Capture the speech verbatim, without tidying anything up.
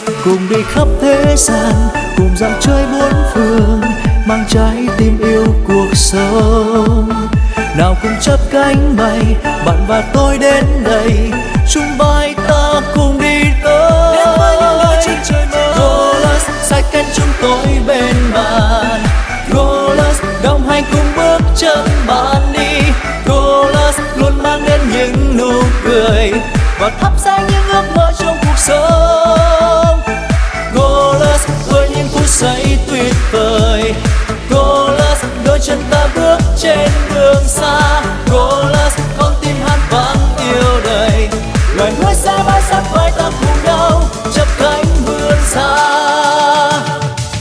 cùng đi khắp thế gian, cùng dạo chơi bốn phương, mang trái tim yêu cuộc sống. Nào cùng chắp cánh bay, bạn và tôi đến đây, chung vai ta cùng đi tới. Đến với những nơi trên trời mơ. Golos, sai cánh chúng tôi bên bạn. Golos, đồng hành cùng bước chân bạn đi. Golos luôn mang đến những nụ cười và thắp sáng